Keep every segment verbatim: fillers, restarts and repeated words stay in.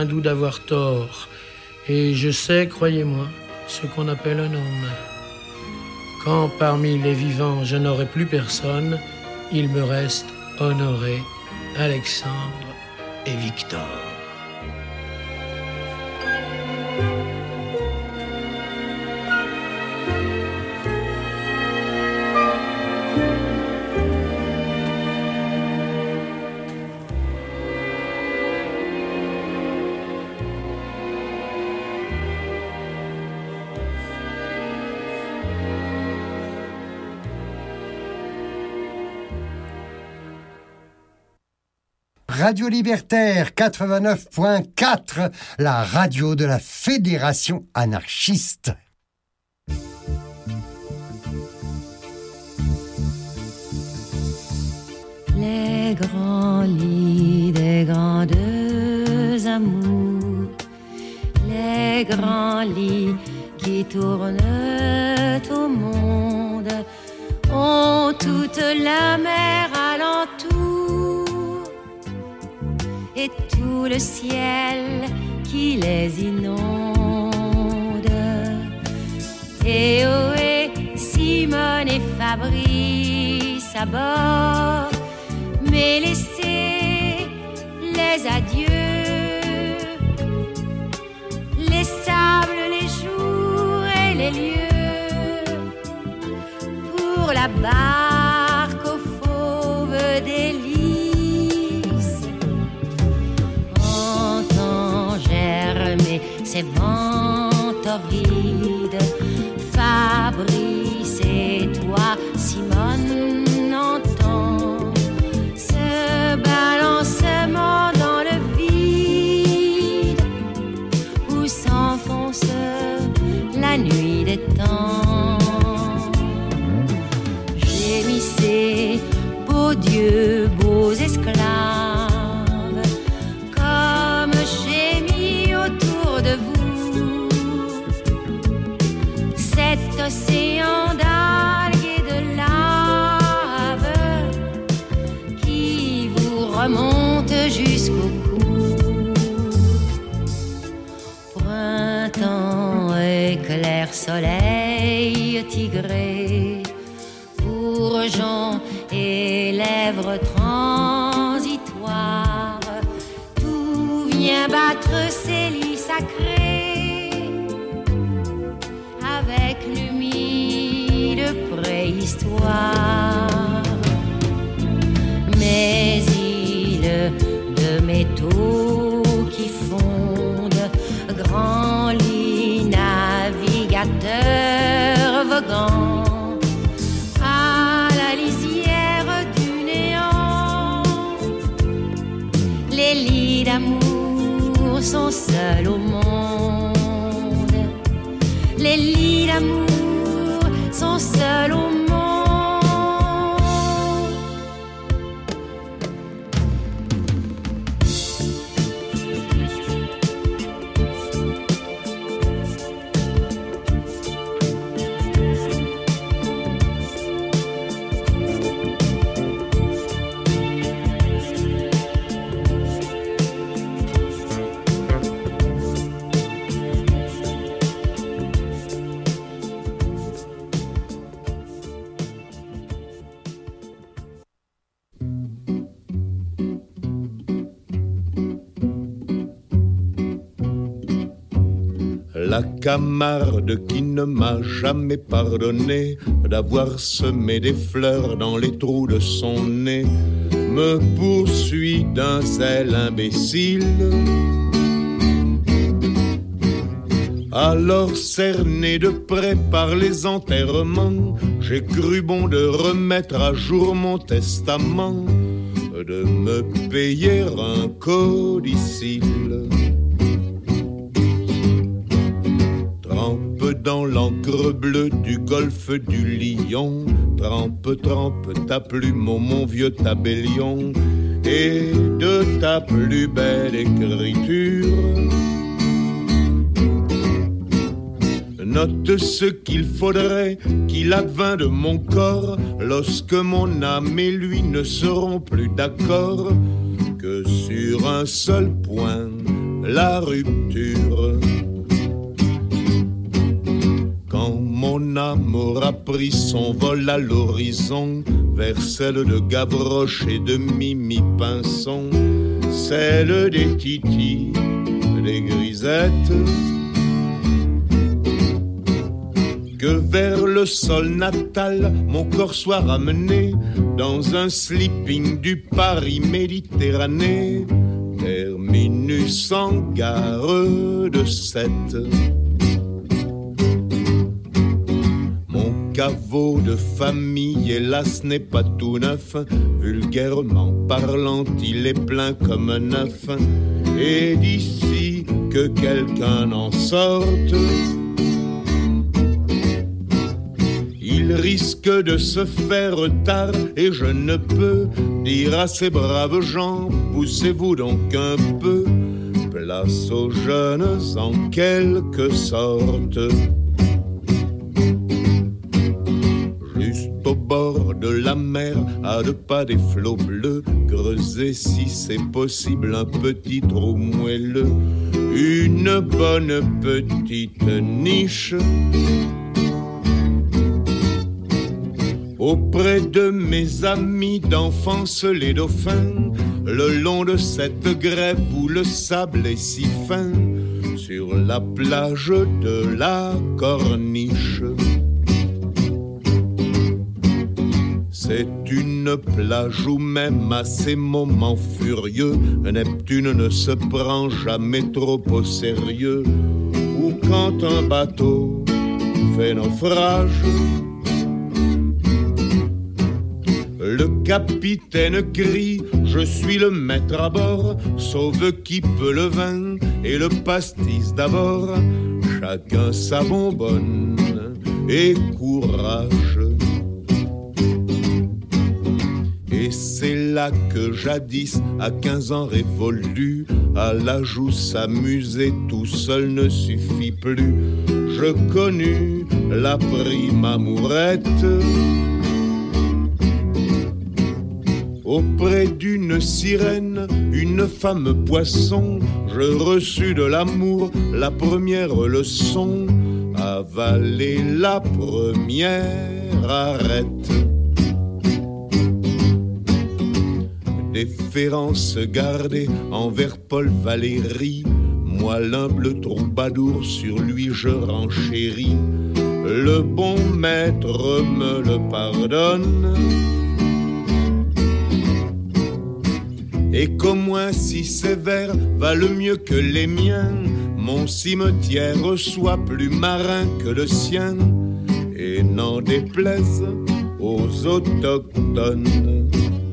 doux d'avoir tort. Et je sais, croyez-moi, ce qu'on appelle un homme. Quand parmi les vivants je n'aurai plus personne, il me reste Honoré, Alexandre et Victor. Radio Libertaire quatre-vingt-neuf point quatre, la radio de la Fédération anarchiste. Les grands lits des grandes amours, les grands lits qui tournent au monde, ont toute la mer alentour et tout le ciel qui les inonde. Et Ohé, Simone et Fabrice à bord, mais laissez les adieux, les sables, les jours et les lieux, pour la barque aux fauves délices. Entends germer ces vents torrides, Fabrice et toi, Simone, entends ce balancement dans le vide où s'enfonce la nuit des temps. Gémissez, beaux dieux, beaux esclaves, comme gémis autour de vous cet océan d'algues et de lave qui vous remonte jusqu'au cou. Printemps, éclair, soleil tigré, bourgeons et lèvres transitoires, tout vient battre ses lits sacrés avec l'humide préhistoire. Mes îles de métaux qui fondent, grands lits navigateurs voguant à la lisière du néant. Les lits d'amour sont seuls au monde. Les lits d'amour sont seuls au monde. La Camarde qui ne m'a jamais pardonné d'avoir semé des fleurs dans les trous de son nez me poursuit d'un zèle imbécile. Alors cerné de près par les enterrements, j'ai cru bon de remettre à jour mon testament, de me payer un codicille. Trempe dans l'encre bleue du golfe du Lion, trempe, trempe ta plume, oh mon vieux tabellion, et de ta plus belle écriture note ce qu'il faudrait qu'il advint de mon corps lorsque mon âme et lui ne seront plus d'accord que sur un seul point la rupture. Quand mon amour a pris son vol à l'horizon, vers celle de Gavroche et de Mimi Pinson, celle des titis, des grisettes, que vers le sol natal mon corps soit ramené dans un sleeping du Paris Méditerranée, terminus en gare de Sète. Mon caveau de famille, hélas, n'est pas tout neuf, vulgairement parlant, il est plein comme un œuf, et d'ici que quelqu'un en sorte, il risque de se faire tard, et je ne peux dire à ces braves gens, poussez-vous donc un peu, place aux jeunes en quelque sorte. Juste au bord de la mer, à deux pas des flots bleus, creuser si c'est possible un petit trou moelleux, une bonne petite niche, auprès de mes amis d'enfance les dauphins, le long de cette grève où le sable est si fin, sur la plage de la Corniche. C'est une plage où même à ces moments furieux, Neptune ne se prend jamais trop au sérieux, où quand un bateau fait naufrage, le capitaine crie, je suis le maître à bord, sauve qui peut le vin et le pastis d'abord, chacun sa bonbonne et courage. Et c'est là que jadis, à quinze ans révolus, à l'âge où s'amuser tout seul ne suffit plus, je connus la prime amourette, auprès d'une sirène, une femme poisson, je reçus de l'amour la première leçon, avaler la première arête. Déférence gardée envers Paul Valéry, moi l'humble troubadour, sur lui je renchéris, le bon maître me le pardonne, et qu'au moins si sévère valent mieux que les miens, mon cimetière soit plus marin que le sien, et n'en déplaise aux autochtones.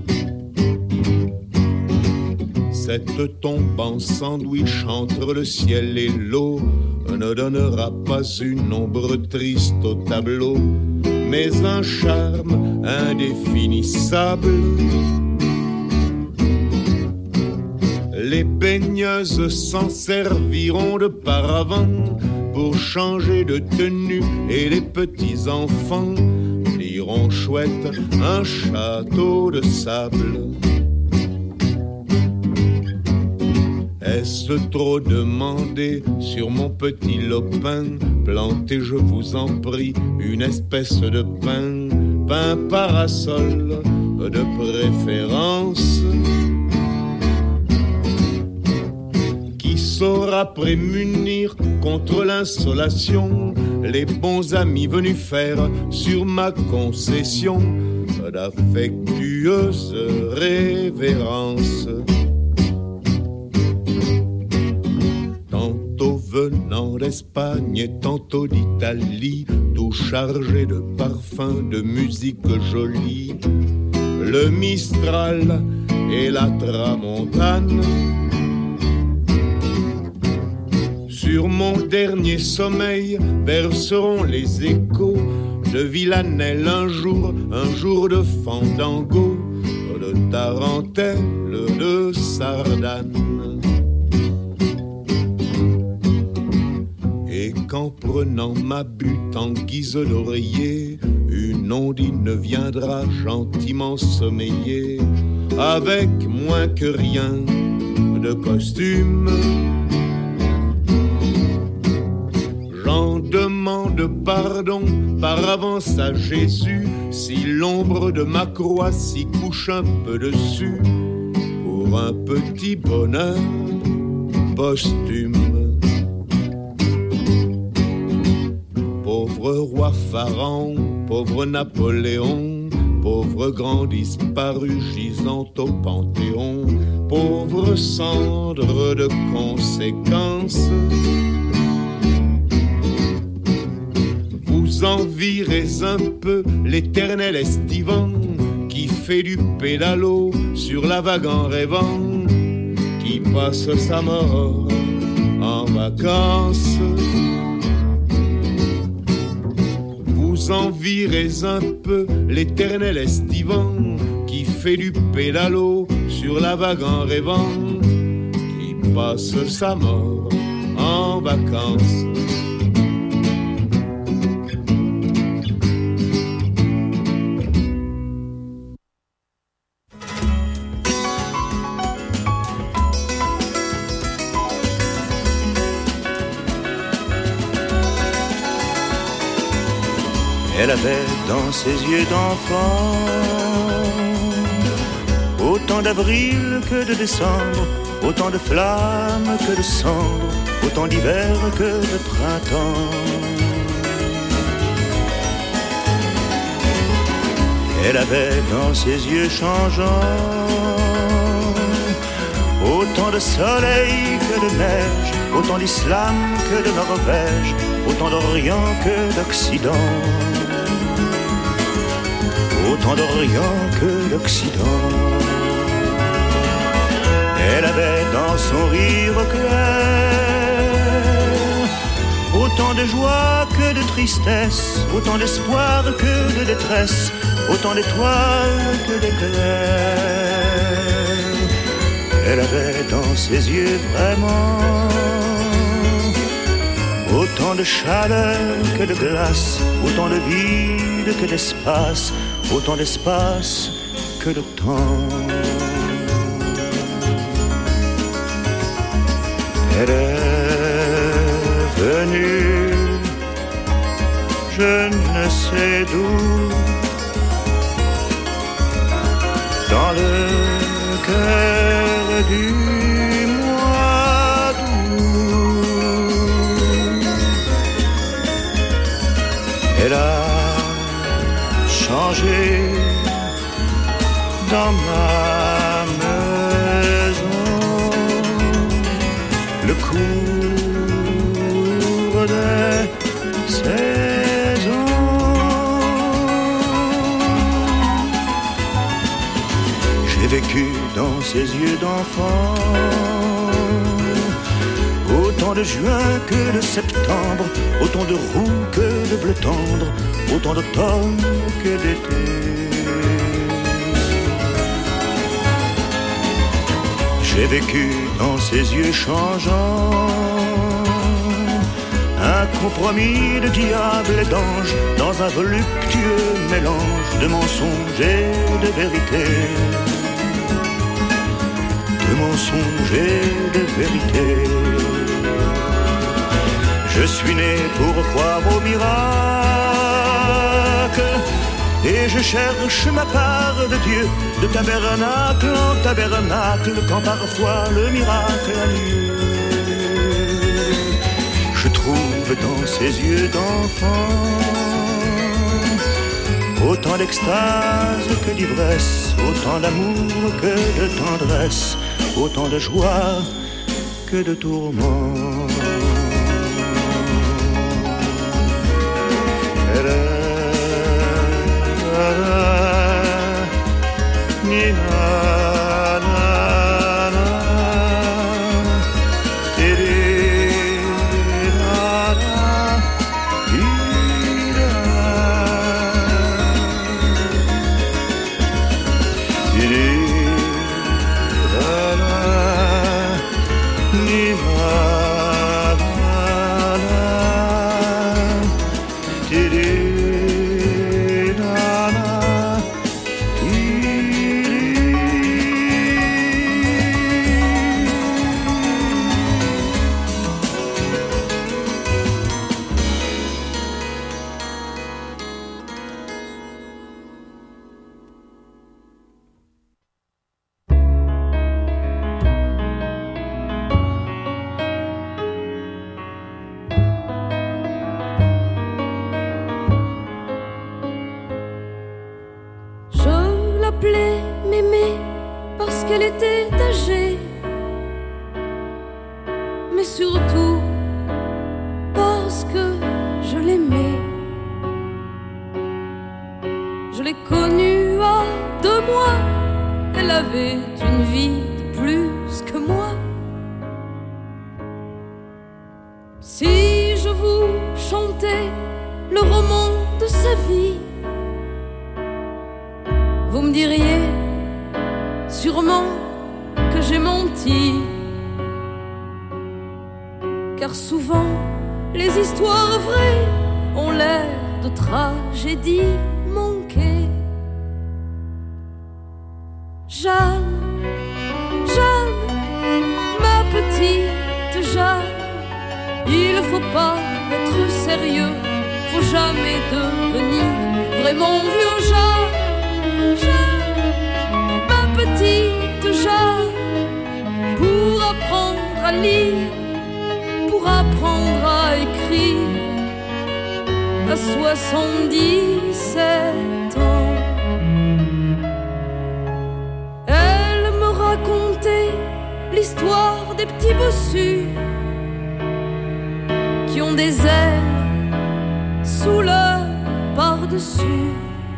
Cette tombe en sandwich entre le ciel et l'eau ne donnera pas une ombre triste au tableau, mais un charme indéfinissable. Les baigneuses s'en serviront de paravent pour changer de tenue, et les petits enfants liront chouette un château de sable. Est-ce trop demandé sur mon petit lopin, plantez, je vous en prie, une espèce de pin, pin parasol de préférence, qui saura prémunir contre l'insolation les bons amis venus faire sur ma concession d'affectueuses révérences. Venant d'Espagne et tantôt d'Italie, tout chargé de parfums, de musique jolie, le Mistral et la Tramontane. Sur mon dernier sommeil verseront les échos de Villanelle un jour, un jour de fandango, de tarentelle, de sardane. Et qu'en prenant ma butte en guise d'oreiller, une ondine viendra gentiment sommeiller, avec moins que rien de costume, pardon par avance à Jésus, si l'ombre de ma croix s'y couche un peu dessus, pour un petit bonheur posthume. Pauvre roi Pharaon, pauvre Napoléon, pauvre grand disparu gisant au Panthéon, pauvre cendre de conséquences. Vous envirez un peu l'éternel estivant qui fait du pédalo sur la vague en rêvant, qui passe sa mort en vacances. Vous envirez un peu l'éternel estivant qui fait du pédalo sur la vague en rêvant, qui passe sa mort en vacances. Elle avait dans ses yeux d'enfant autant d'avril que de décembre, autant de flammes que de cendres, autant d'hiver que de printemps. Elle avait dans ses yeux changeants autant de soleil que de neige, autant d'islam que de Norvège, autant d'Orient que d'Occident. Autant d'Orient que d'Occident. Elle avait dans son rire clair autant de joie que de tristesse, autant d'espoir que de détresse, autant d'étoiles que d'éclairs. Elle avait dans ses yeux vraiment autant de chaleur que de glace, autant de vide que d'espace, autant d'espace que de temps. Elle est venue, je ne sais d'où, dans le cœur du mois d'août. Elle a changé dans ma maison le cours des saisons. J'ai vécu dans ses yeux d'enfant autant de juin que de septembre, autant de roux que de bleu tendre, autant d'automne que d'été. J'ai vécu dans ses yeux changeants un compromis de diable et d'ange dans un voluptueux mélange de mensonges et de vérité. De mensonges et de vérité. Je suis né pour croire au miracle et je cherche ma part de Dieu, de tabernacle en tabernacle, quand parfois le miracle a lieu. Je trouve dans ses yeux d'enfant autant d'extase que d'ivresse, autant d'amour que de tendresse, autant de joie que de tourment. surtout parce que je l'aimais. Je l'ai connue à deux mois, elle avait une vie de plus que moi. Si je vous chantais le roman de sa vie, vous me diriez sûrement que j'ai menti. Car souvent, les histoires vraies ont l'air de tragédies manquées. Jeanne, Jeanne, ma petite Jeanne, il ne faut pas être sérieux, faut jamais devenir vraiment vieux. Jeanne, Jeanne, ma petite Jeanne, pour apprendre à lire, pour apprendre à écrire, à soixante-dix-sept ans. Elle me racontait l'histoire des petits bossus qui ont des ailes sous leur par-dessus.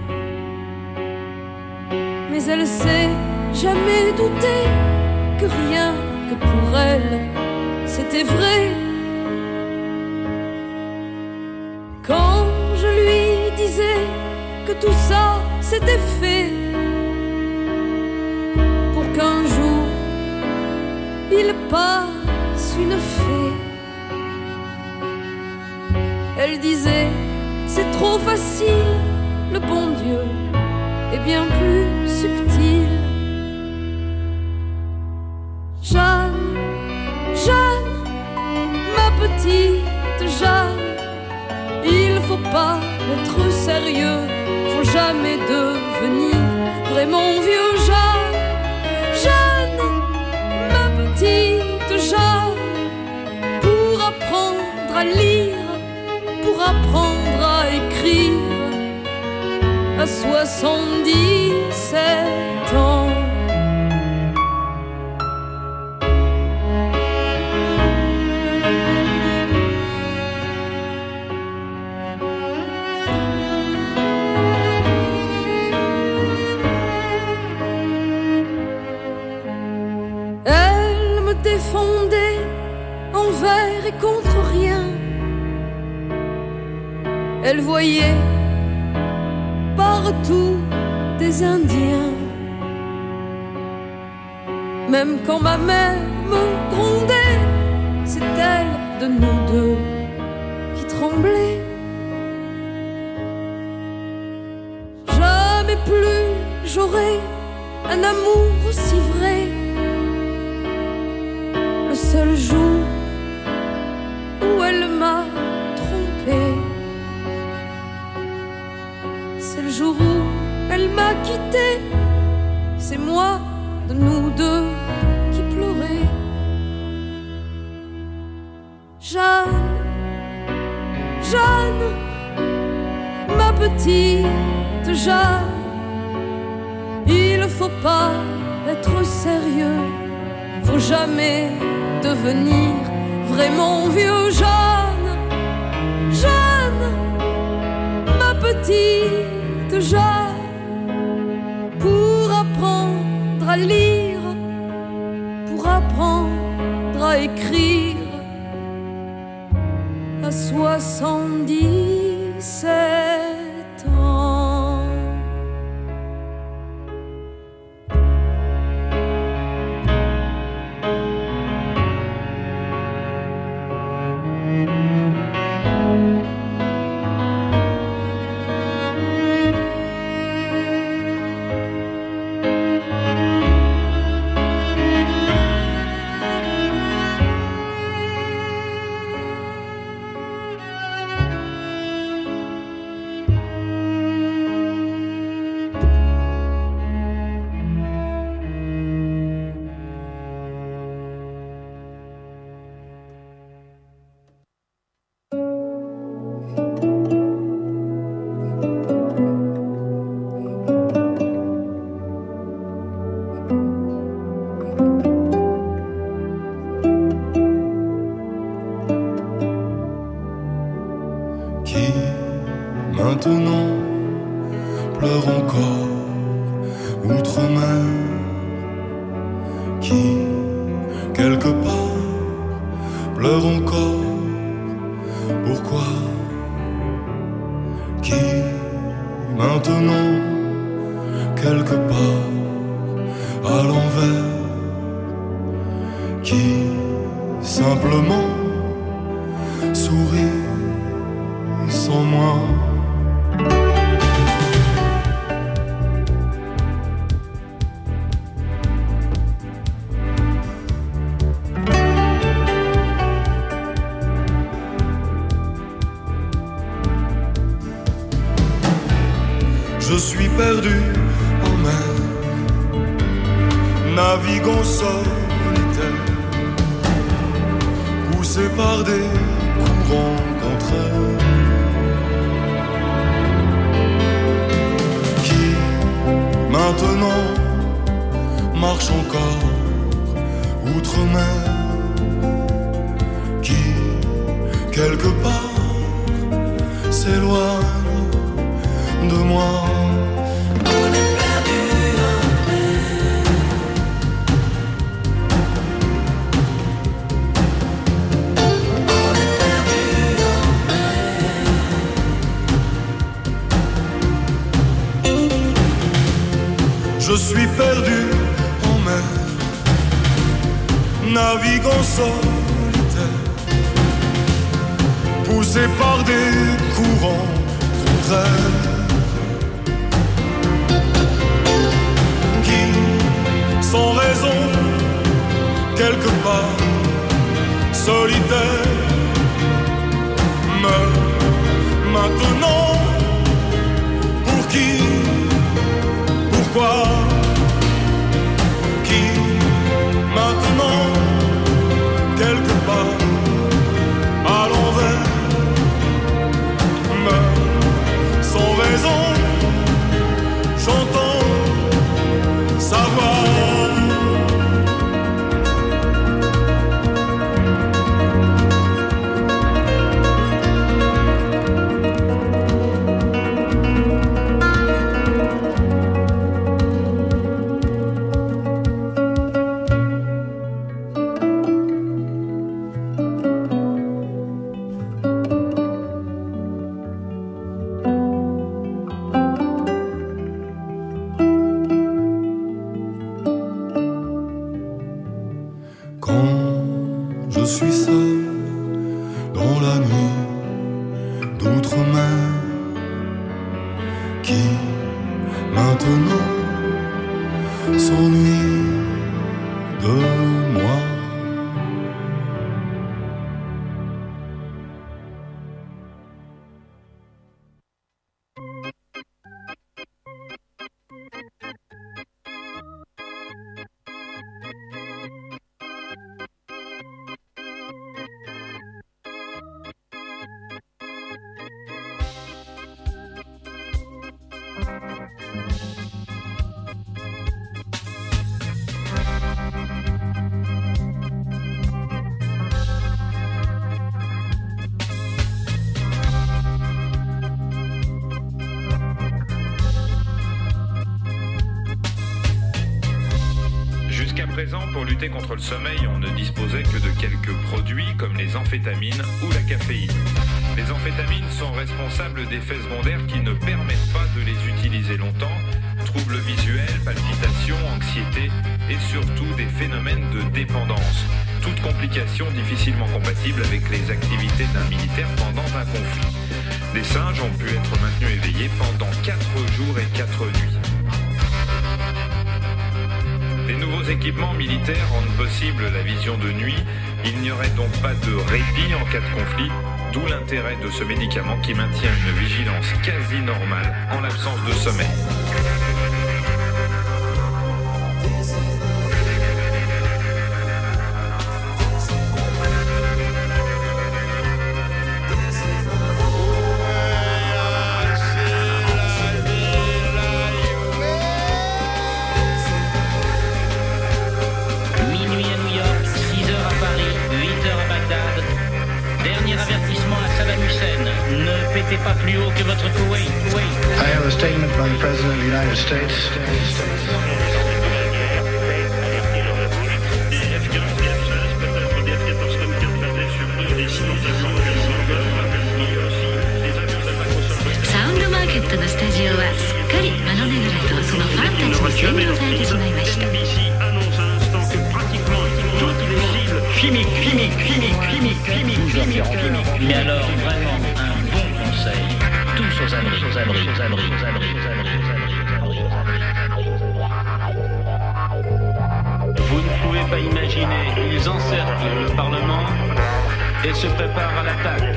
Mais elle s'est jamais doutée que rien que pour elle c'était vrai. Quand je lui disais que tout ça s'était fait pour qu'un jour il passe une fée, elle disait c'est trop facile, le bon Dieu est bien plus subtil. Jeanne, Jeanne, ma petite Jeanne, il faut pas être sérieux, faut jamais devenir vraiment vieux. Jeanne, Jeanne, ma petite Jeanne, pour apprendre à lire, pour apprendre à écrire, à soixante-dix-sept ans. Elle me défendait envers et contre rien. Elle voyait partout des Indiens. Même quand ma mère me grondait, c'est elle de nous deux qui tremblait. Jamais plus j'aurai un amour aussi vrai. Le seul jour où elle m'a trompé, c'est le jour où elle m'a quitté. C'est moi de nous deux qui pleurais. Jeanne, Jeanne, ma petite Jeanne, il faut pas être sérieux, faut jamais devenir vraiment vieux. Jeanne, Jeanne, ma petite Jeanne, pour apprendre à lire, pour apprendre à écrire, à soixante-dix-sept ans. maintenant pleure encore outre-mer, qui quelque part pleure encore. Pourquoi? Qui maintenant quelque part à l'envers, qui simplement sourit sans moi. Je suis perdu en mer, naviguant solitaire, poussé par des courants contraires, qui maintenant marche encore outre-mer, qui quelque part s'éloigne de moi. On est perdu en mer. On est perdu en mer. Je suis perdu en mer, naviguant solitaire, poussé par des courants contraires, sans raison, quelque part, solitaire, mais maintenant, pour qui, pourquoi, qui, maintenant, quelque part, à l'envers, mais sans raison, j'entends sa voix. Pour lutter contre le sommeil, on ne disposait que de quelques produits comme les amphétamines ou la caféine. Les amphétamines sont responsables d'effets secondaires qui ne permettent pas de les utiliser longtemps, troubles visuels, palpitations, anxiété et surtout des phénomènes de dépendance. Toutes complications difficilement compatibles avec les activités d'un militaire pendant un conflit. Des singes ont pu être maintenus éveillés pendant quatre jours et quatre nuits. Les nouveaux équipements militaires rendent possible la vision de nuit. Il n'y aurait donc pas de répit en cas de conflit, d'où l'intérêt de ce médicament qui maintient une vigilance quasi normale en l'absence de sommeil. Dernier avertissement à Saddam Hussein, ne répétez pas plus haut que votre Koweït. I have a statement by the President of the United States. Sound Market のスタジオはすっかりマノネグラとそのファンたちに占領されてしまいました。 Chimique, chimique, chimique, chimique, chimique, chimique, chimique. Mais alors, vraiment, un bon conseil. Tous aux abris, aux abris, aux abris, aux abris, aux abris, aux abris. Vous ne pouvez pas imaginer, ils encerclent le Parlement et se préparent à l'attaque.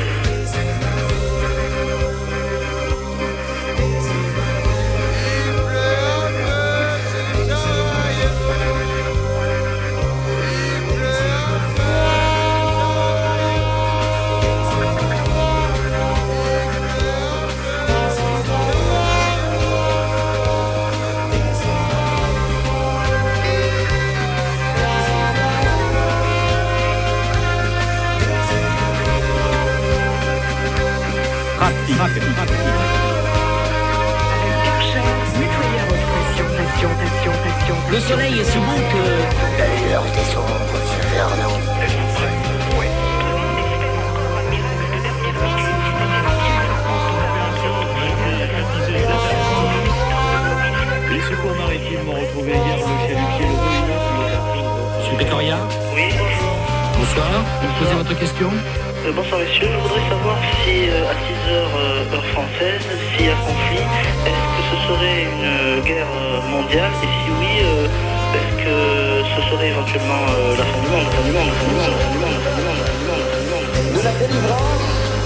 Le soleil est si bon que... D'ailleurs, des ombres vers nous. Les secours maritimes m'ont retrouvé hier le chalutier le Rouillon. Monsieur Pécoria. Oui. Bonsoir, vous posez votre question. Euh, bonsoir messieurs, je voudrais savoir si euh, à six heures euh, heure française, s'il y a conflit, est-ce que ce serait une euh, guerre euh, mondiale et si oui, euh, est-ce que ce serait éventuellement euh, la fin du monde, la fin du monde, la fin du monde, la fin du monde, la fin du monde, la fin du monde, la fin du monde. De la délivrance,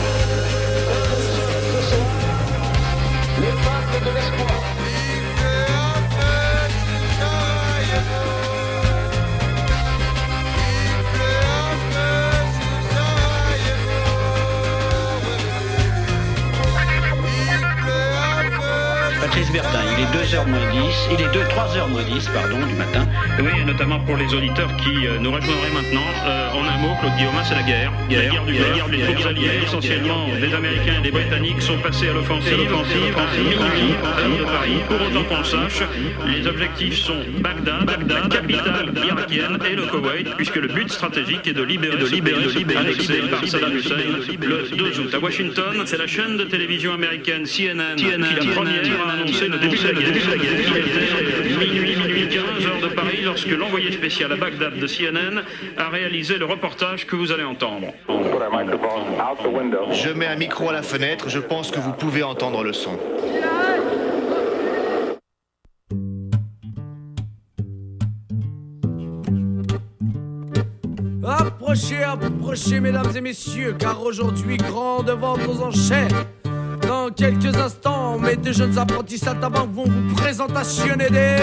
les peuples de l'espoir. Patrice Bertin, il est deux heures moins dix, il est deux, trois heures moins dix, pardon, du matin. Oui, et notamment pour les auditeurs qui euh, nous rejoindraient maintenant. Euh, en un mot, Claude Guillaume, c'est la guerre. guerre. La guerre du Golfe. Les troupes alliées, essentiellement des Américains et des Britanniques, sont passés à l'offensive, l'offensive à minuit, à l'île de Paris. Pour autant qu'on sache, les objectifs sont Bagdad, Bagdad, capitale irakienne, et le Koweït, puisque le but stratégique est de libérer, de libérer, ce pays annexé par Saddam Hussein le deux août. À Washington, c'est la chaîne de télévision américaine C N N qui la première a annoncé le début de la guerre. Il était minuit, minuit quinze heures de Paris lorsque l'envoyé spécial à Bagdad de C N N a réalisé le reportage que vous allez entendre. Je mets un micro à la fenêtre, je pense que vous pouvez entendre le son. Approchez, approchez, mesdames et messieurs, car aujourd'hui, grande vente aux enchères. Dans quelques instants, mes deux jeunes apprentis saltimbanques vont vous présentationner des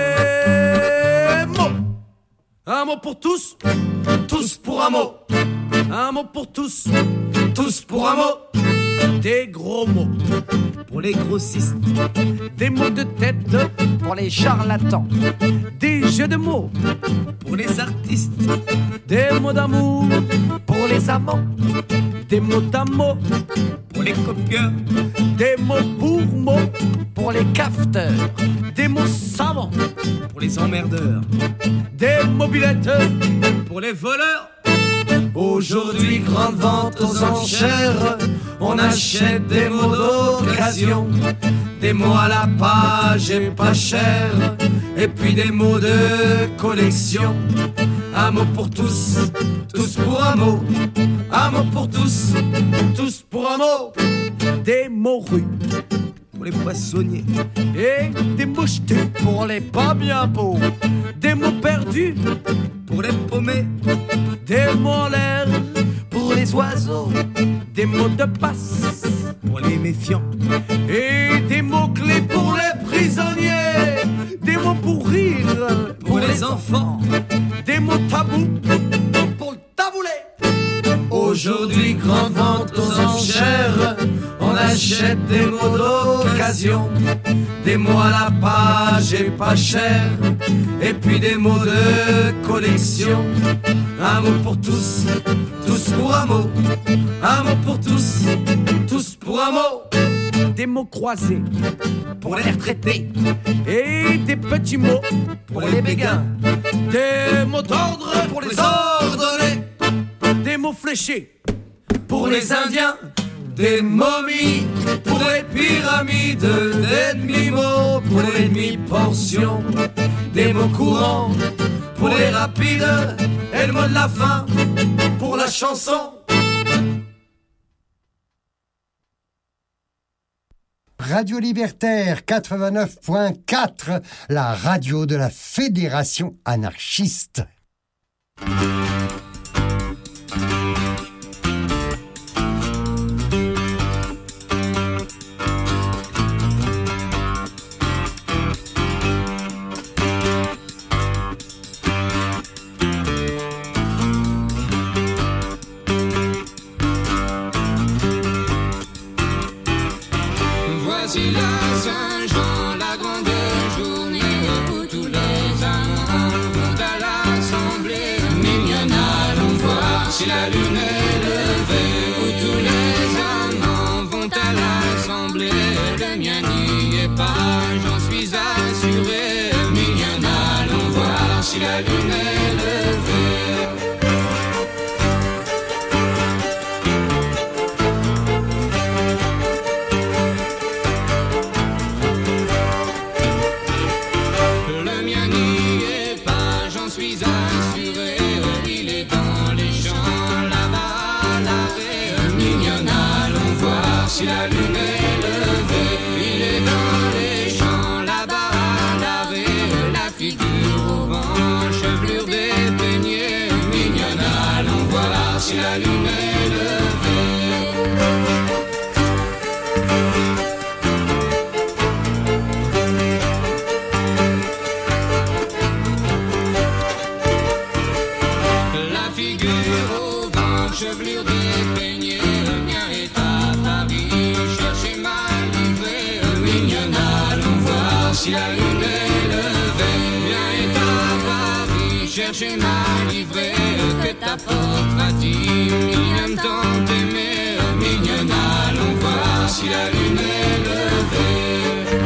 mots. Un mot pour tous, tous pour un mot. Un mot pour tous, tous pour un mot. Des gros mots pour les grossistes, des mots de tête pour les charlatans, des jeux de mots pour les artistes, des mots d'amour pour les amants, des mots d'amour pour les copieurs, des mots pour mots pour les cafeteurs, des mots savants pour les emmerdeurs, des mobilettes pour les voleurs. Aujourd'hui, grande vente aux enchères, on achète des mots d'occasion, des mots à la page et pas cher, et puis des mots de collection. Un mot pour tous, tous pour un mot, un mot pour tous, tous pour un mot. Des mots rues pour les poissonniers et des mots jetés pour les pas bien beaux, des mots perdus pour les paumés, des mots en l'air pour les oiseaux, des mots de passe pour les méfiants et des mots clés pour les prisonniers, des mots pour rire pour les enfants, des mots tabous pour le taboulet. Aujourd'hui, grande vente aux enchères, on achète des mots d'occasion, des mots à la page et pas cher, et puis des mots de collection. Un mot pour tous, tous pour un mot, un mot pour tous, tous des mots croisés pour les retraités et des petits mots pour les béguins, des mots d'ordre pour les ordonnés, des mots fléchés pour les Indiens, des momies pour les pyramides, des demi-mots pour les demi-portions, des mots courants pour les rapides et le mot de la fin pour la chanson. Radio Libertaire quatre-vingt-neuf point quatre, la radio de la Fédération anarchiste. Voici la Saint-Jean, la grande journée où tous les amants vont à l'assemblée. Mignonne, allons voir si la lune est levée. Où tous les amants vont à l'assemblée. Le mien n'y est pas, j'en suis assuré. Mignonne, allons voir si la lune est levée. Si la lune est levée, il est dans les champs, là-bas à l'arrêt, la figure au vent, chevelure dépeignée, mignonne, allons voir si la lune est levée. La figure au vent, chevelure dépeignée, le mien est à Paris, cherchez ma livrée, mignonne, allons voir si la lune est levée. Viens est à Paris, cherchez ma livrée, que t'apportera-t-il, mignonne tant aimée, mignonne, allons voir si la lune est levée.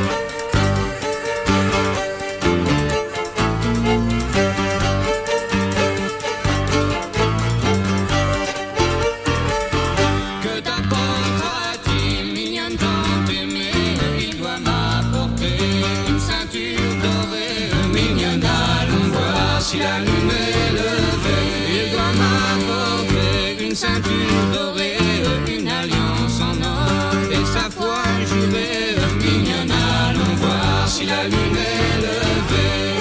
Si la lune est levée, il doit m'apporter une ceinture dorée, une alliance en or et sa foi jurée. Mignonne, allons voir si la lune est levée.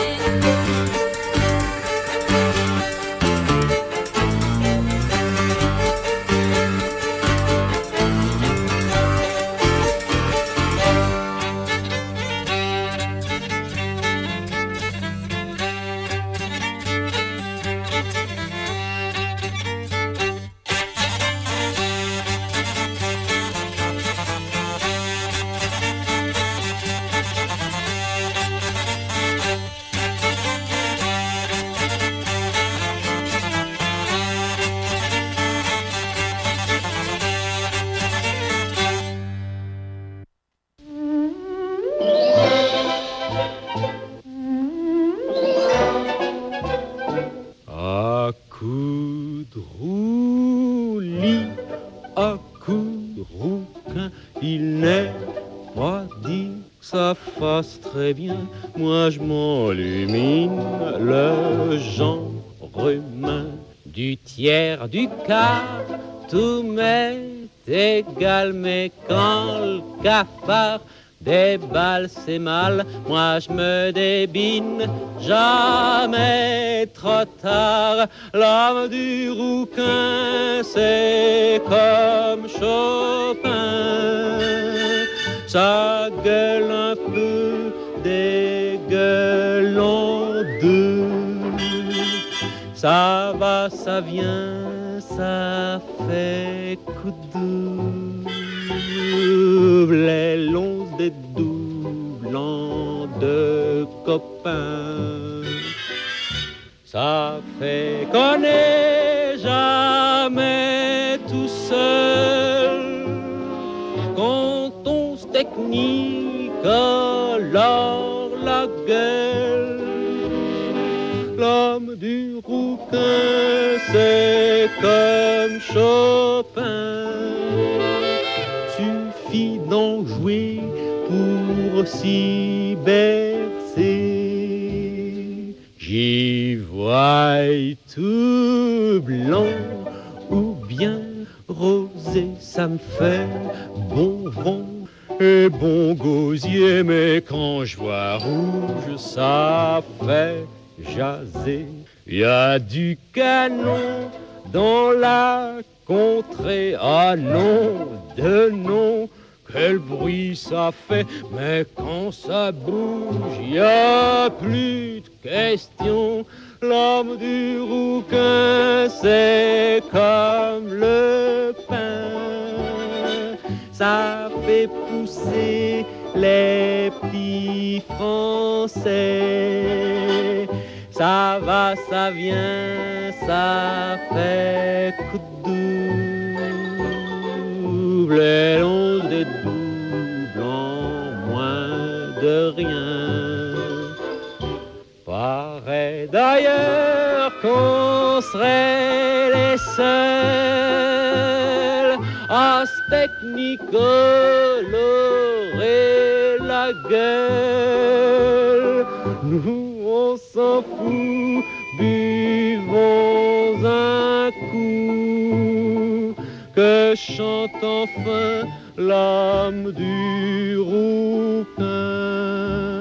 Très bien, moi je m'enlumine le genre humain du tiers, du quart, tout m'est égal, mais quand le cafard déballe c'est mal, moi je me débine, jamais trop tard. L'âme du rouquin c'est comme Chopin, ça gueule un peu, dégueulant deux. Ça va, ça vient, ça fait coup double. Les longs des doublants de copains. Ça fait qu'on n'est jamais tout seul quand on technique, alors la gueule. L'homme du rouquin, c'est comme Chopin. Suffit d'en jouer pour s'y bercer. J'y vois tout blanc ou bien rosé, ça me fait bon vent et bon gosier. Mais quand je vois rouge, ça fait jaser. Y a du canon dans la contrée. Ah non, de non, quel bruit ça fait. Mais quand ça bouge, y a plus de question. L'homme du rouquin, c'est comme le pain. Ça fait pousser les petits Français. Ça va, ça vient, ça fait coup de double. Et l'on des doubles en moins de rien. Paraît d'ailleurs qu'on serait les seuls à ce technique colorer la gueule. Nous on s'en fout, buvons un coup, que chante enfin l'âme du rouquin.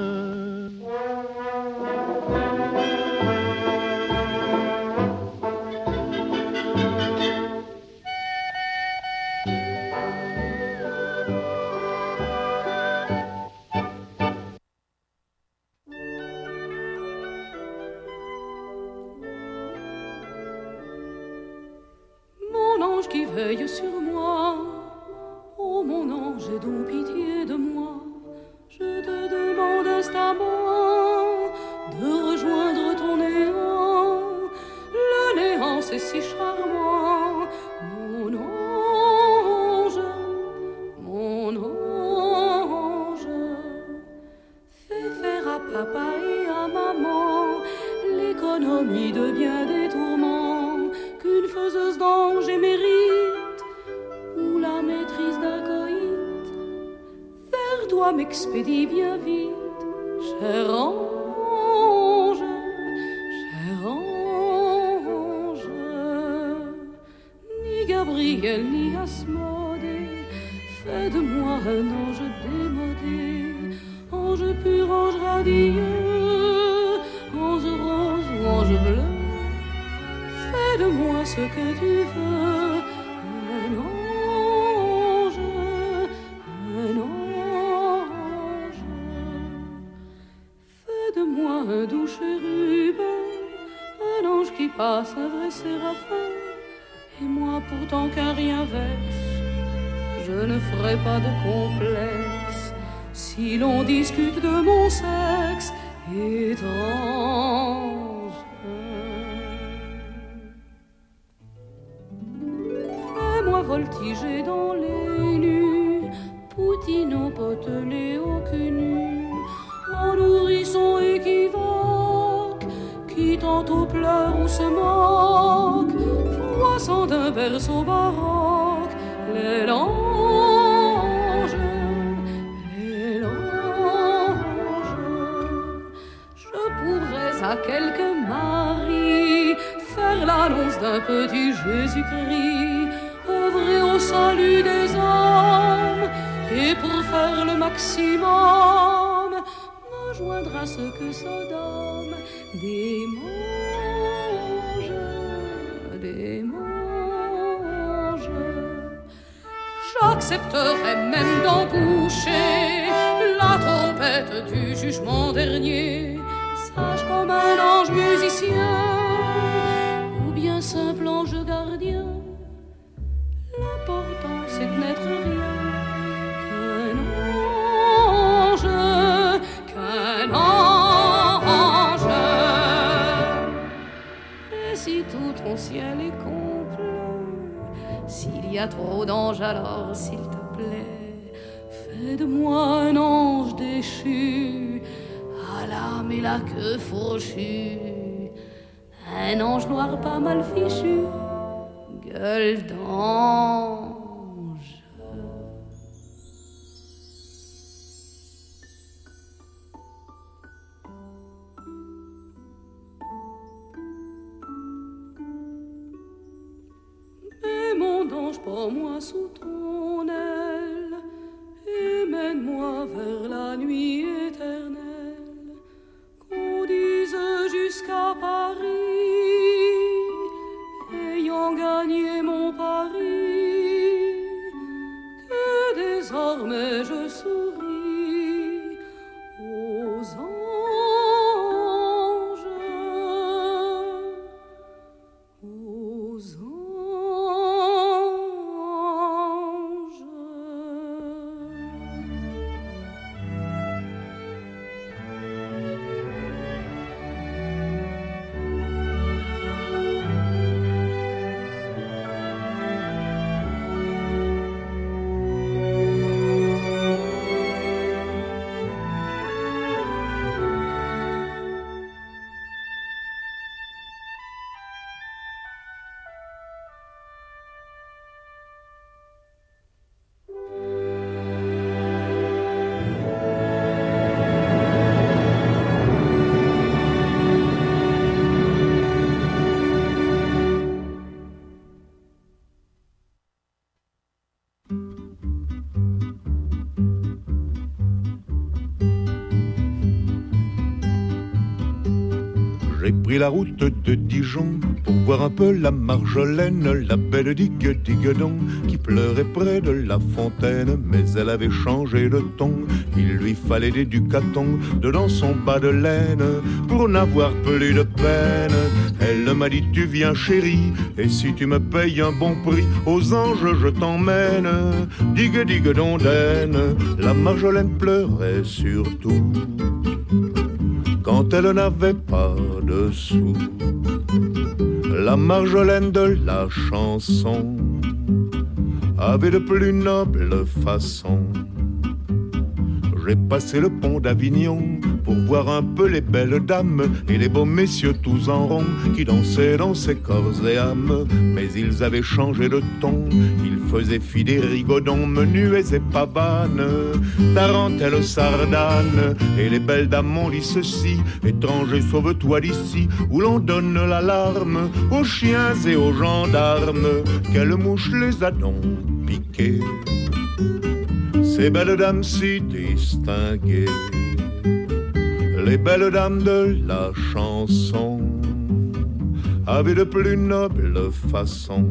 Qui veille sur moi, oh mon ange, aie donc pitié de moi. Je te demande instamment de rejoindre ton néant. Le néant c'est si charmant, mon ange, mon ange. Fais faire à papa et à maman l'économie de bien des tourments qu'une faiseuse d'ange émérite ou la maîtrise d'un coït vers toi m'expédie bien vite, cher ange, cher ange. Ni Gabriel ni Asmodée, fais de moi un ange démodé, ange pur, ange radieux, ange rose ou ange bleu. Fais de moi ce que tu veux, un ange, un ange. Fais de moi un doux chérubin, un ange qui passe, un vrai séraphin. Et moi pourtant qu'un rien vexe, je ne ferai pas de complexe si l'on discute de mon sexe étrange. Voltiger dans les nues, poutinant potelé au cul nu, en nourrisson équivoque, qui tantôt pleure ou se moque, froissant d'un berceau baroque, les langes, les langes. Je pourrais à quelque mari faire l'annonce d'un petit Jésus-Christ, œuvrer au salut des hommes, et pour faire le maximum, me joindre à ce que Sodome des mange, des mange. J'accepterais même d'emboucher la trompette du jugement dernier, sage comme un ange musicien, ou bien simple ange gardien. L'important c'est de n'être rien qu'un ange, qu'un ange. Et si tout ton ciel est complet, s'il y a trop d'anges alors s'il te plaît, fais Aide-moi un ange déchu, à l'âme et la queue fourchue, un ange noir pas mal fichu, gueule d'ange. Mets mon ange pas moi sous ton aile, et mène-moi vers la nuit éternelle, qu'on dise jusqu'à Paris, ayant gagné mon pari, que désormais je souris aux anges, aux anges. J'ai pris la route de Dijon pour voir un peu la Marjolaine, la belle digue Diguedon qui pleurait près de la fontaine, mais elle avait changé de ton. Il lui fallait des ducatons dedans son bas de laine pour n'avoir plus de peine. Elle m'a dit tu viens chérie, et si tu me payes un bon prix, aux anges je t'emmène. Digue digue dondaine, la Marjolaine pleurait surtout quand elle n'avait pas de sous. La Marjolaine de la chanson avait de plus nobles façons. J'ai passé le pont d'Avignon pour voir un peu les belles dames et les beaux messieurs tous en rond qui dansaient dans ces corps et âmes. Mais ils avaient changé de ton, ils faisaient fi des rigodons, menuets et pavanes, tarentelles, sardanes. Et les belles dames ont dit ceci: étranger, sauve-toi d'ici, où l'on donne l'alarme aux chiens et aux gendarmes. Quelle mouche les a donc piqués, ces belles dames si distinguées, les belles dames de la chanson avaient de plus nobles façons.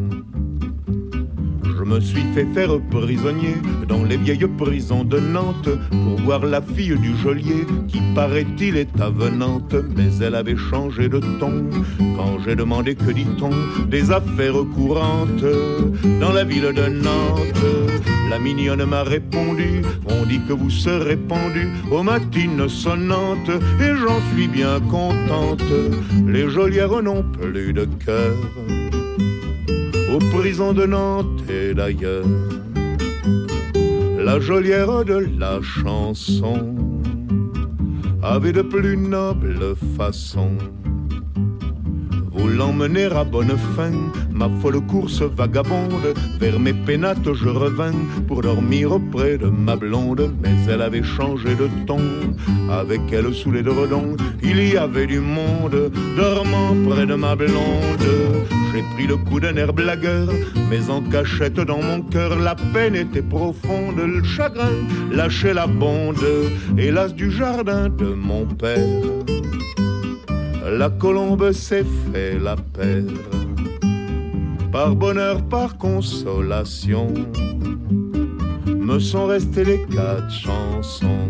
Je me suis fait faire prisonnier dans les vieilles prisons de Nantes pour voir la fille du geôlier qui, paraît-il, est avenante, mais elle avait changé de ton. Quand j'ai demandé que dit-on des affaires courantes dans la ville de Nantes, la mignonne m'a répondu: on dit que vous serez pendu aux matines sonnantes, et j'en suis bien contente. Les geôlières n'ont plus de cœur aux prisons de Nantes et d'ailleurs. La geôlière de la chanson avait de plus nobles façons. Vous l'emmenez à bonne fin, ma folle course vagabonde, vers mes pénates je revins pour dormir auprès de ma blonde. Mais elle avait changé de ton, avec elle sous les dredons il y avait du monde, dormant près de ma blonde. J'ai pris le coup d'un air blagueur, mais en cachette dans mon cœur la peine était profonde, le chagrin lâchait la bonde. Hélas du jardin de mon père, la colombe s'est fait la paire, par bonheur, par consolation, me sont restées les quatre chansons.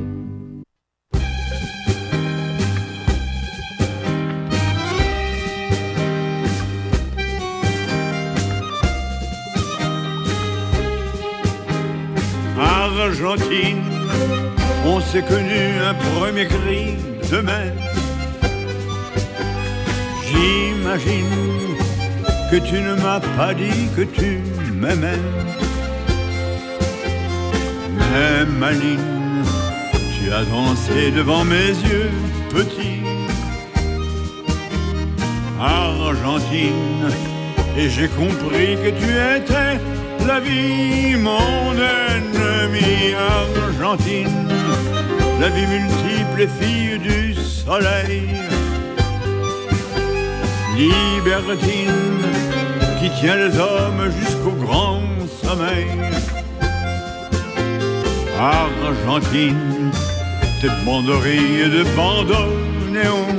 Argentine, on s'est connu un premier cri de mer. J'imagine que tu ne m'as pas dit que tu m'aimais. Hey Maline, tu as dansé devant mes yeux petits. Argentine, et j'ai compris que tu étais la vie, mon ennemi. Argentine, la vie multiple et fille du soleil. Libertine, qui tient les hommes jusqu'au grand sommeil. Argentine, tes banderilles de bandoneons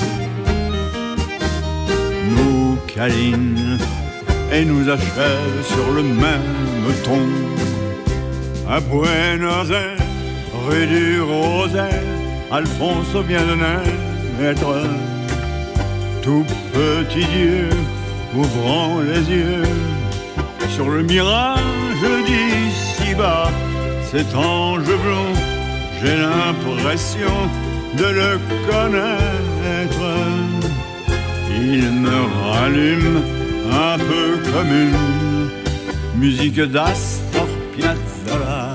nous câlinent et nous achèvent sur le même ton. À Buenos Aires, rue du Rosaire, Alfonso vient de naître. Tout petit Dieu, ouvrant les yeux sur le mirage d'ici-bas, cet ange blond, j'ai l'impression de le connaître. Il me rallume un peu comme une musique d'Astor Piazzolla.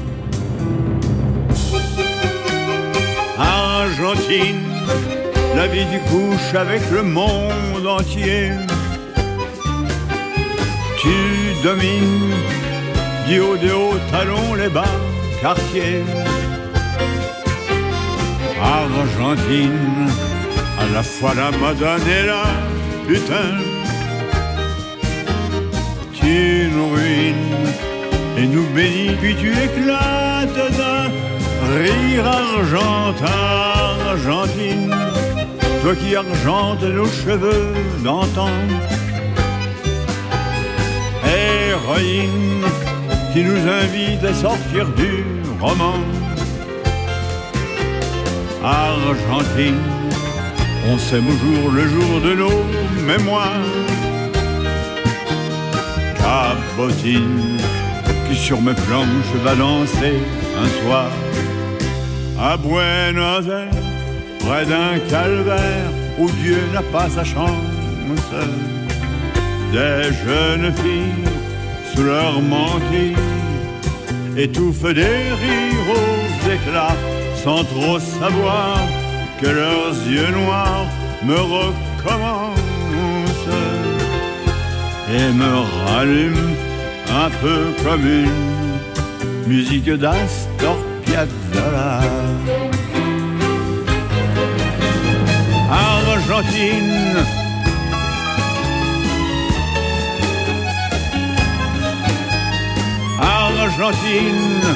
Argentine, la vie du couche avec le monde entier. Tu domines du haut des hauts talons les bas quartiers. Argentine, à la fois la madone et la putain. Tu nous ruines et nous bénis, puis tu éclates d'un rire argentin. Argentine, toi qui argentes nos cheveux d'antan. Héroïne, qui nous invite à sortir du roman. Argentine, on s'aime au jour le jour de nos mémoires. Cabotine, qui sur mes planches va danser un soir. À Buenos Aires, près d'un calvaire où Dieu n'a pas sa chance. Des jeunes filles sous leur mantille étouffent des rires aux éclats, sans trop savoir que leurs yeux noirs me recommencent et me rallument un peu comme une musique d'Astor Piazzolla. Argentine, Argentine,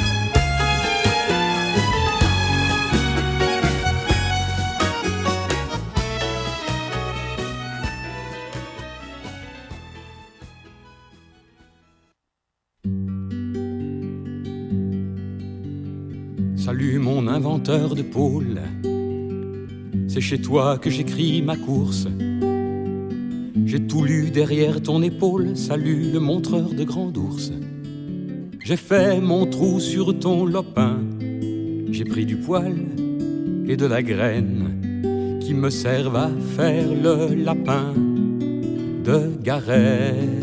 salut mon inventeur de pôle, c'est chez toi que j'écris ma course. J'ai tout lu derrière ton épaule, salut le montreur de grand ours. J'ai fait mon trou sur ton lopin, j'ai pris du poil et de la graine qui me servent à faire le lapin de Garenne.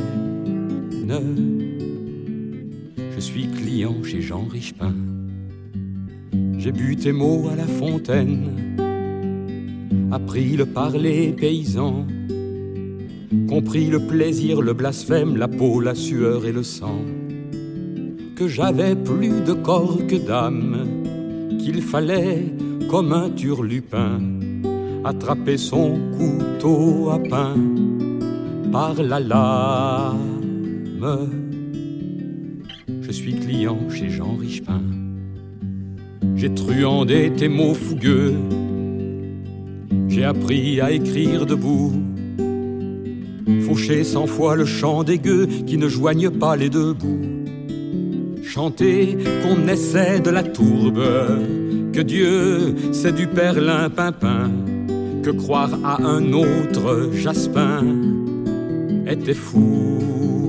Je suis client chez Jean Richepin. J'ai bu tes mots à la fontaine, appris le parler paysan, compris le plaisir, le blasphème, la peau, la sueur et le sang. Que j'avais plus de corps que d'âme, qu'il fallait, comme un turlupin, attraper son couteau à pain par la lame. Je suis client chez Jean Richepin. J'ai truandé tes mots fougueux, j'ai appris à écrire debout, fauché cent fois le chant des gueux qui ne joignent pas les deux bouts. Chanter qu'on essaie de la tourbe, que Dieu c'est du perlimpinpin, que croire à un autre Jaspin était fourbe.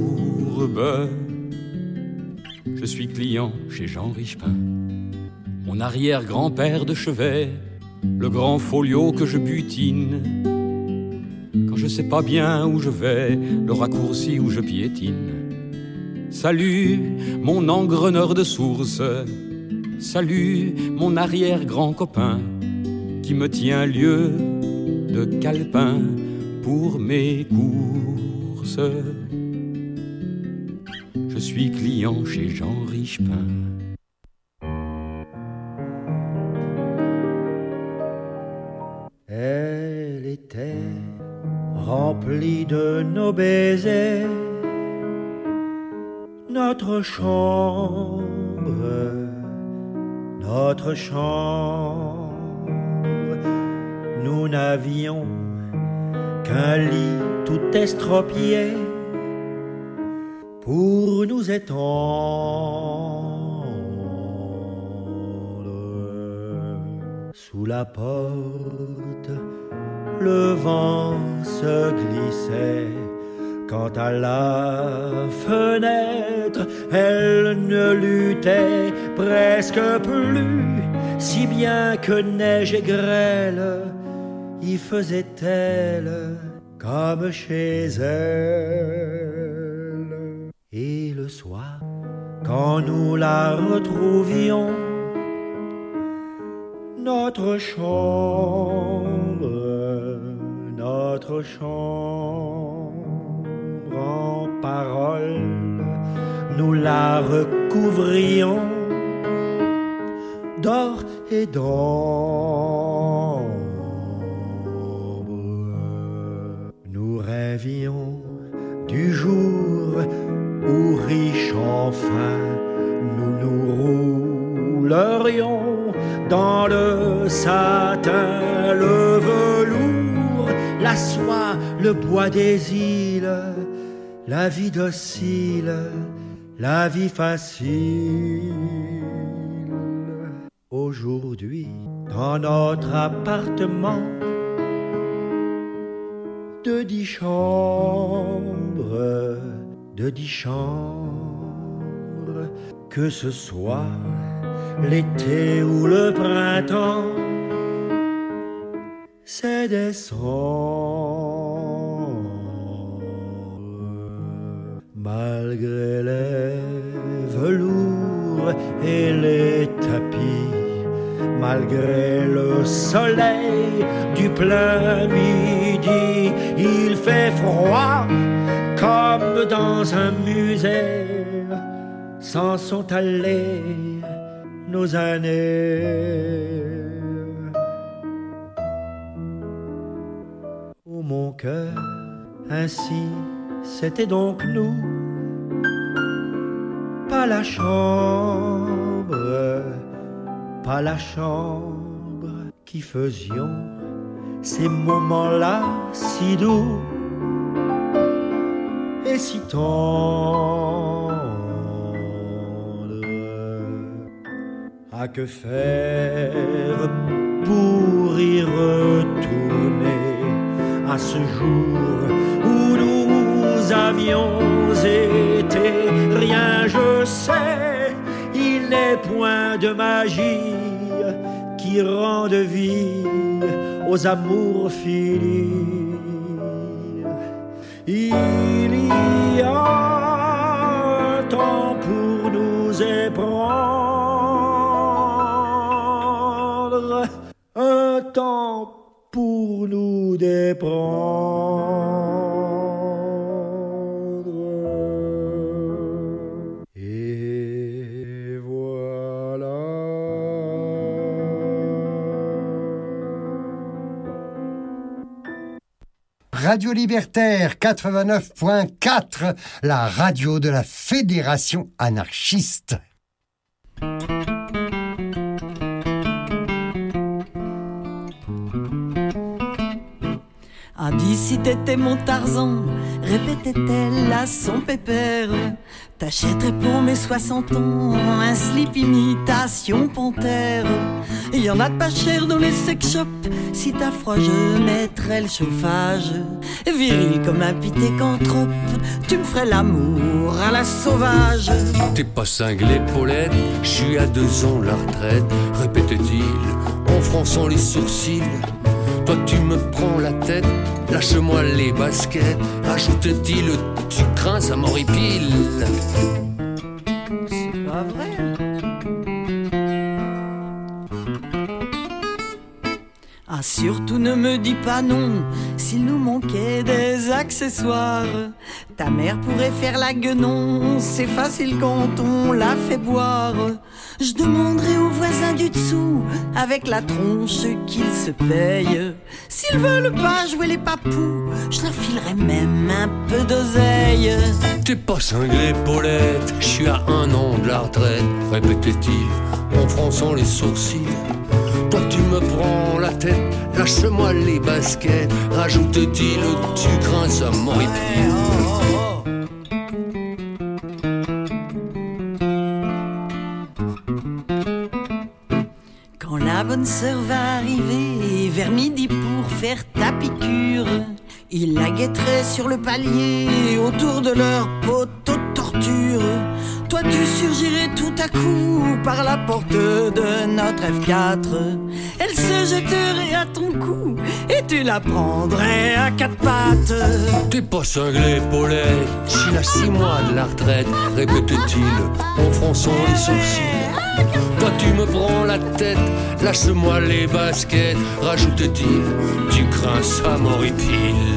Je suis client chez Jean Richepin. Mon arrière-grand-père de chevet, le grand folio que je butine, quand je sais pas bien où je vais, le raccourci où je piétine. Salut mon engreneur de source, salut mon arrière-grand copain qui me tient lieu de calepin pour mes courses. Je suis client chez Jean Richepin. Elle était remplie de nos baisers, notre chambre, notre chambre. Nous n'avions qu'un lit tout estropié pour nous étendre. Sous la porte, le vent se glissait. Quant à la fenêtre, elle ne luttait presque plus, si bien que neige et grêle y faisait-elle comme chez elle. Et le soir, quand nous la retrouvions, notre chambre, notre chambre, en parole, nous la recouvrions d'or et d'ombre. Nous rêvions du jour où, riches enfin, nous nous roulerions dans le satin, le velours, la soie, le bois des îles, la vie docile, la vie facile. Aujourd'hui, dans notre appartement de dix chambres, de dix chambres, que ce soit l'été ou le printemps, c'est décembre. Malgré les velours et les tapis, malgré le soleil du plein midi, il fait froid comme dans un musée. S'en sont allées nos années. Oh mon cœur, ainsi c'était donc nous, pas la chambre, pas la chambre, qui faisions ces moments-là si doux et si tendres. À que faire pour y retourner à ce jour où nous avions été? Rien, je sais, il n'est point de magie qui rende vie aux amours finis. Il y a un temps pour nous éprendre, un temps pour nous déprendre. Et voilà. Radio Libertaire quatre-vingt-neuf point quatre, la radio de la Fédération anarchiste. Ah, dis si t'étais mon Tarzan, répétait-elle à son pépère, t'achèterais pour mes soixante ans un slip imitation panthère. Il y en a de pas cher dans les sex shops, si t'as froid je mettrais le chauffage. Viril comme un pithecanthrope, tu me ferais l'amour à la sauvage. T'es pas cinglé Paulette, je suis à deux ans la retraite, répétait-il en fronçant les sourcils. Toi tu me prends la tête, lâche-moi les baskets, rajoute-t-il, tu crains, ça m'horripile. Ah, surtout ne me dis pas non, s'il nous manquait des accessoires. Ta mère pourrait faire la guenon, c'est facile quand on la fait boire. Je demanderai aux voisins du dessous, avec la tronche qu'ils se payent. S'ils veulent pas jouer les papous, je leur filerai même un peu d'oseille. T'es pas cinglé, Paulette, je suis à un an de la retraite, répétait-il en fronçant les sourcils. Toi tu me prends la tête, lâche-moi les baskets, rajoute-t-il, tu crains ça m'horripile. Quand la bonne sœur va arriver vers midi pour faire ta piqûre, il la guetterait sur le palier autour de leur poteau de torture. Toi tu surgirais tout à coup par la porte de notre F quatre. Elle se jetterait à ton cou et tu la prendrais à quatre pattes. T'es pas cinglé, Paulette, je suis à six mois de la retraite, répétait-il en fronçant les sourcils. Toi tu me prends la tête, lâche-moi les baskets, rajoute-t-il, tu crains ça m'horripile.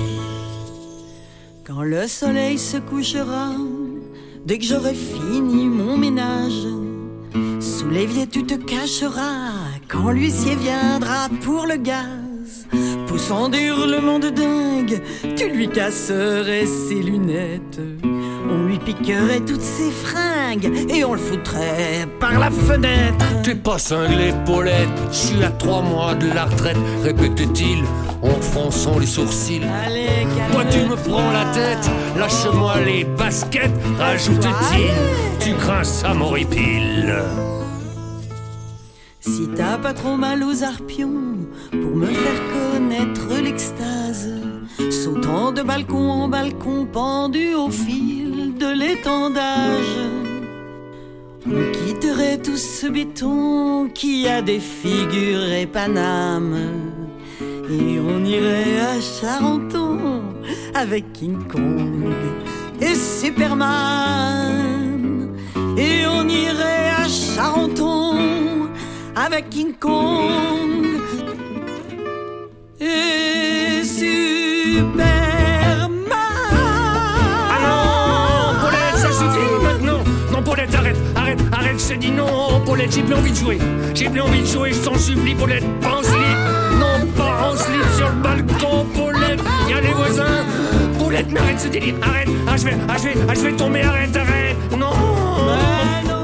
Quand le soleil se couchera, dès que j'aurai fini mon ménage, sous l'évier tu te cacheras quand l'huissier viendra pour le gaz. Poussant des hurlements de dingue, tu lui casserais ses lunettes. On lui piquerait toutes ses fringues et on le foutrait par la fenêtre. T'es pas cinglé, Paulette, je suis à trois mois de la retraite, répétait-il en fronçant les sourcils. Allez, toi tu me prends la tête, lâche-moi les baskets, rajoute-t-il, tu crains ça m'horripile. Si t'as pas trop mal aux arpions pour me faire connaître l'extase, sautant de balcon en balcon pendu au fil de l'étendage, on quitterait tout ce béton qui a des figures et Paname, et on irait à Charenton avec King Kong et Superman. Et on irait à Charenton avec King Kong et Superman. Ah non, Paulette, ça suffit maintenant. Non, Paulette, arrête, arrête, arrête, je te dis non, Paulette, j'ai plus envie de jouer. J'ai plus envie de jouer, je t'en supplie, Paulette, pas en slip. Non, pas en slip sur le balcon, Paulette, y'a les voisins. Paulette, mais arrête ce délire, arrête. Ah, je vais, ah, je vais, ah, je vais tomber, arrête, arrête. Non, ben non.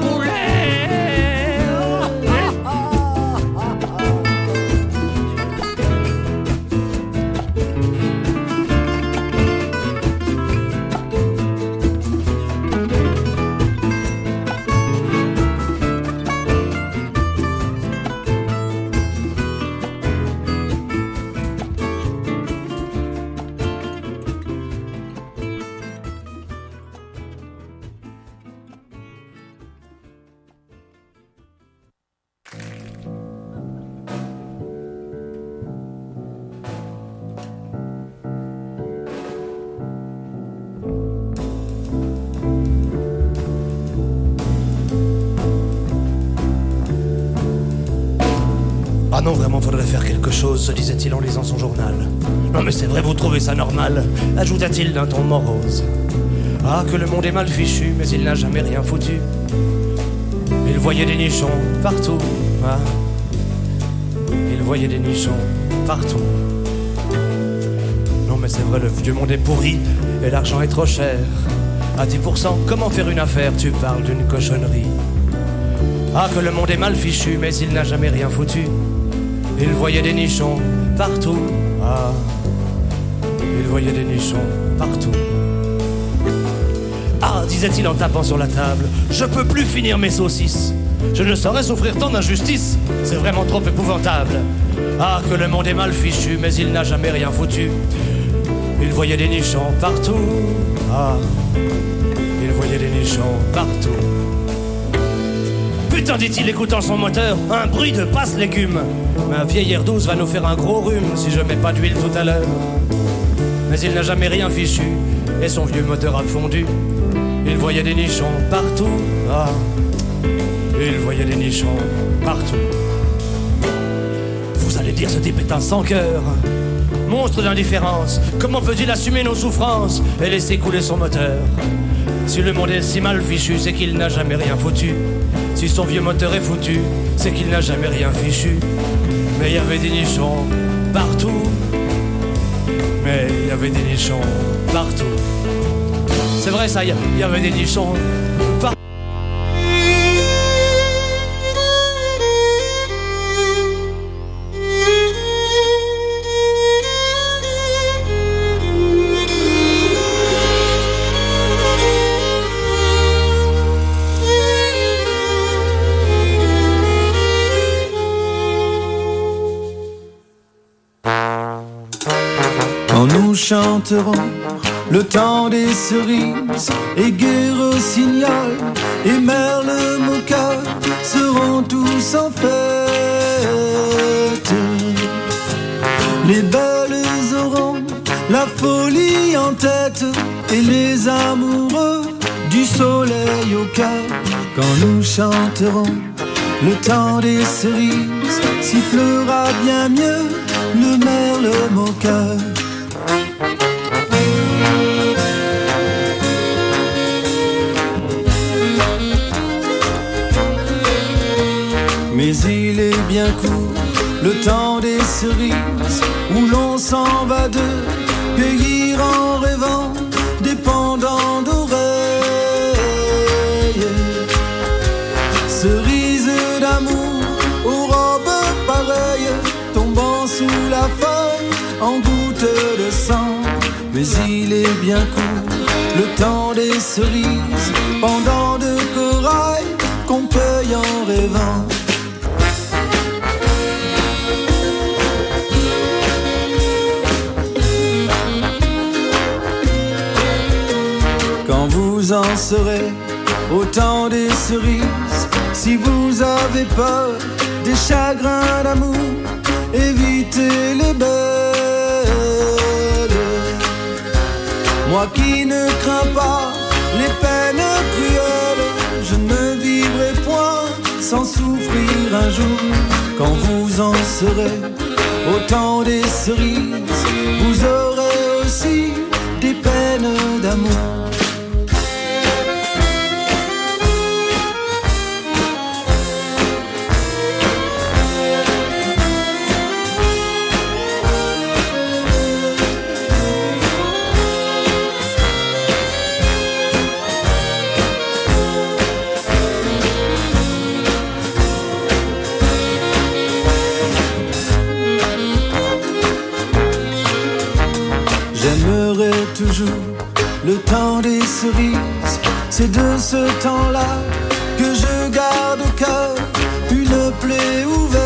Ah non, vraiment, faudrait faire quelque chose, se disait-il en lisant son journal. Non mais c'est vrai, vous trouvez ça normal, ajouta-t-il d'un ton morose. Ah, que le monde est mal fichu, mais il n'a jamais rien foutu. Il voyait des nichons partout, ah. Il voyait des nichons partout. Non mais c'est vrai, le vieux monde est pourri, et l'argent est trop cher. À dix pour cent, comment faire une affaire, tu parles d'une cochonnerie. Ah, que le monde est mal fichu, mais il n'a jamais rien foutu. Il voyait des nichons partout, ah. Il voyait des nichons partout. Ah, disait-il en tapant sur la table, je peux plus finir mes saucisses. Je ne saurais souffrir tant d'injustice, c'est vraiment trop épouvantable. Ah, que le monde est mal fichu, mais il n'a jamais rien foutu. Il voyait des nichons partout, ah. Il voyait des nichons partout. Putain, dit-il, écoutant son moteur, un bruit de passe-légumes. Ma vieille air douce va nous faire un gros rhume si je mets pas d'huile tout à l'heure. Mais il n'a jamais rien fichu, et son vieux moteur a fondu. Il voyait des nichons partout, ah. Il voyait des nichons partout. Vous allez dire, ce type est un sans cœur. Monstre d'indifférence, comment peut-il assumer nos souffrances et laisser couler son moteur? Si le monde est si mal fichu, c'est qu'il n'a jamais rien foutu. Si son vieux moteur est foutu, c'est qu'il n'a jamais rien fichu. Mais il y avait des nichons partout. Mais il y avait des nichons partout. C'est vrai ça, il y avait des nichons partout. Chanteront le temps des cerises et Gai Rossignol et Merle Moka seront tous en fête. Les belles auront la folie en tête et les amoureux du soleil au cœur. Quand nous chanterons le temps des cerises, sifflera bien mieux le Merle Moka. Mais il est bien court, le temps des cerises, où l'on s'en va de cueillir en rêvant des pendants d'oreilles. Cerises d'amour aux robes pareilles, tombant sous la feuille en gouttes de sang. Mais il est bien court, le temps des cerises, pendants de corail qu'on cueille en rêvant. Vous en serez au temps des cerises. Si vous avez peur des chagrins d'amour, évitez les belles. Moi qui ne crains pas les peines cruelles, je ne vivrai point sans souffrir un jour. Quand vous en serez au temps des cerises, vous aurez aussi des peines d'amour. J'aimerais toujours le temps des cerises. C'est de ce temps-là que je garde au cœur une plaie ouverte.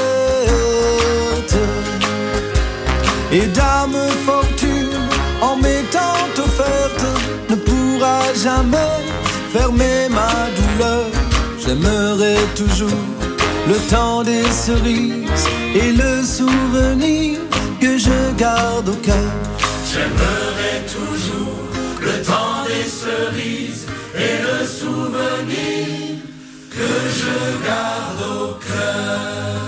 Et Dame Fortune, en m'étant offerte, ne pourra jamais fermer ma douleur. J'aimerais toujours le temps des cerises et le souvenir que je garde au cœur. J'aimerais toujours le temps des cerises et le souvenir que je garde au cœur.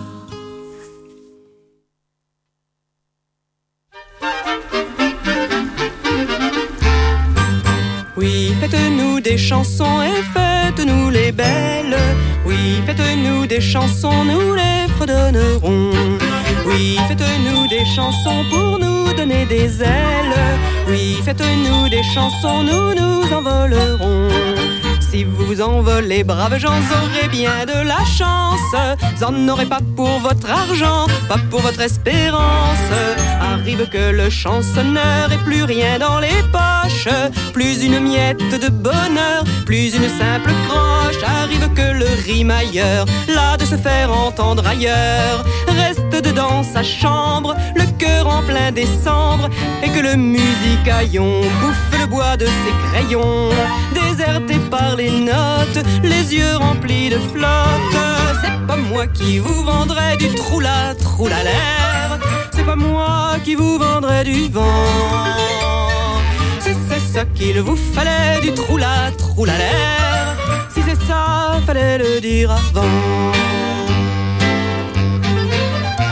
Oui, faites-nous des chansons et faites-nous les belles. Oui, faites-nous des chansons, nous les fredonnerons. Oui, faites-nous des chansons pour nous donner des ailes. Oui, faites-nous des chansons, nous nous envolerons. Si vous envolez, braves gens, aurez bien de la chance. Vous n'en aurez pas pour votre argent, pas pour votre espérance. Arrive que le chansonneur ait plus rien dans les poches, plus une miette de bonheur, plus une simple croche. Arrive que le rimailleur, là de se faire entendre ailleurs, reste dedans sa chambre, le cœur en plein décembre, et que le musicaillon bouffe le bois de ses crayons, déserté par les notes, les yeux remplis de flotte. C'est pas moi qui vous vendrai du troula troula l'air, c'est pas moi qui vous vendrai du vent. Si c'est ça qu'il vous fallait, du troula troula l'air, si c'est ça, fallait le dire avant.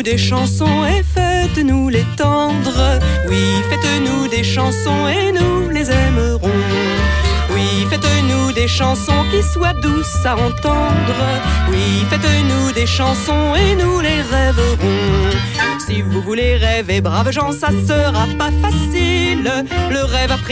des chansons et faites-nous les tendre. Oui, faites-nous des chansons et nous les aimerons. Oui, faites-nous des chansons qui soient douces à entendre. Oui, faites-nous des chansons et nous les rêverons. Si vous voulez rêver, braves gens, ça sera pas facile. Le rêve a pris